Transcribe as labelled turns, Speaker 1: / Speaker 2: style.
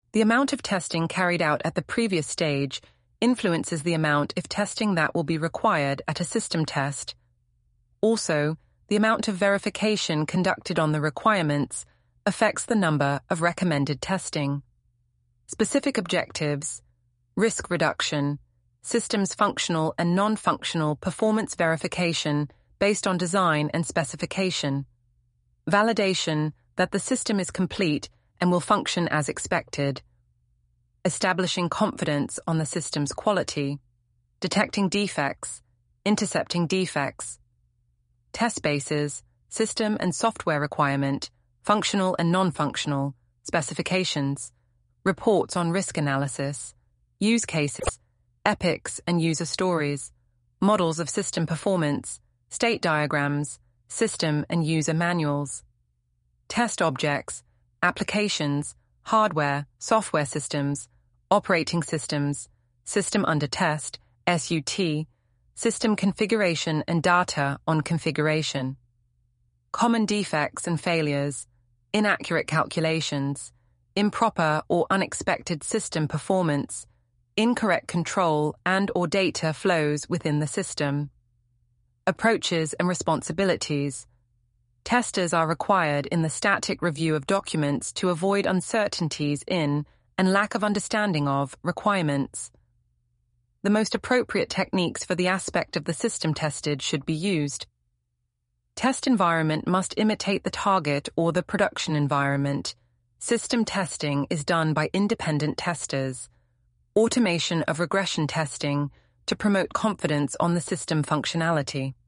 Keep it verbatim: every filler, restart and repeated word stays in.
Speaker 1: The amount of testing carried out at the previous stage influences the amount of testing that will be required at a system test. Also, the amount of verification conducted on the requirements affects the number of recommended testing. Specific objectives, risk reduction, systems functional and non-functional performance verification based on design and specification, validation that the system is complete and will function as expected, establishing confidence on the system's quality, detecting defects, intercepting defects, test bases, system and software requirement, functional and non-functional, specifications, reports on risk analysis, use cases, epics and user stories, models of system performance, state diagrams, system and user manuals, test objects, applications, hardware, software systems, operating systems, system under test, S U T, system configuration and data on configuration, common defects and failures, inaccurate calculations, improper or unexpected system performance, incorrect control and or data flows within the system. Approaches and responsibilities. Testers are required in the static review of documents to avoid uncertainties in and lack of understanding of requirements. The most appropriate techniques for the aspect of the system tested should be used. Test environment must imitate the target or the production environment. System testing is done by independent testers. Automation of regression testing to promote confidence on the system functionality.